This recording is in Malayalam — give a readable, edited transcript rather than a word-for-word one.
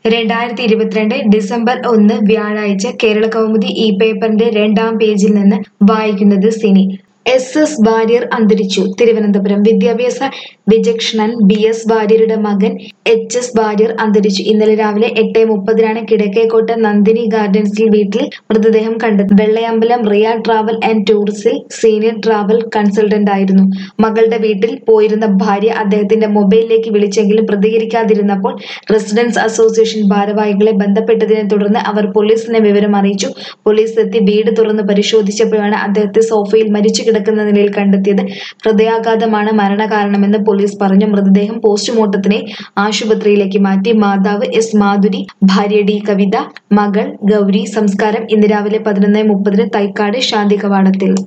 2022 ഡിസംബർ 1 വ്യാഴാഴ്ച കേരളകൗമുദി ഈ പേപ്പറിന്റെ 2-ാം പേജിൽ നിന്ന് വായിക്കുന്നത് സിനി. SS വാര്യർ അന്തരിച്ചു. തിരുവനന്തപുരം വിദ്യാഭ്യാസ വിചക്ഷണൻ BS വാര്യരുടെ മകൻ HS വാര്യർ അന്തരിച്ചു. ഇന്നലെ രാവിലെ 8:30 കിഴക്കേക്കോട്ട നന്ദിനി ഗാർഡൻസിൽ വീട്ടിൽ മൃതദേഹം കണ്ടെത്തി. വെള്ളയമ്പലം റിയ ട്രാവൽ ആൻഡ് ടൂറിസിൽ സീനിയർ ട്രാവൽ കൺസൾട്ടന്റ് ആയിരുന്നു. മകളുടെ വീട്ടിൽ പോയിരുന്ന ഭാര്യ അദ്ദേഹത്തിന്റെ മൊബൈലിലേക്ക് വിളിച്ചെങ്കിലും പ്രതികരിക്കാതിരുന്നപ്പോൾ റെസിഡൻസ് അസോസിയേഷൻ ഭാരവാഹികളെ ബന്ധപ്പെട്ടതിനെ തുടർന്ന് അവർ പോലീസിനെ വിവരം അറിയിച്ചു. പോലീസ് എത്തി വീട് തുറന്ന് പരിശോധിച്ചപ്പോഴാണ് അദ്ദേഹത്തെ സോഫയിൽ മരിച്ചു കിടക്കുന്ന നിലയിൽ കണ്ടെത്തിയത്. ഹൃദയാഘാതമാണ് മരണകാരണമെന്ന് പോലീസ് പറഞ്ഞു. മൃതദേഹം പോസ്റ്റ്മോർട്ടത്തിന് ആശുപത്രിയിലേക്ക് മാറ്റി. മാതാവ് S മാധുരി, ഭാര്യ D കവിത, മകൾ ഗൗരി. സംസ്കാരം ഇന്ന് രാവിലെ 11:30 തൈക്കാട് ശാന്തി കവാടത്തിൽ.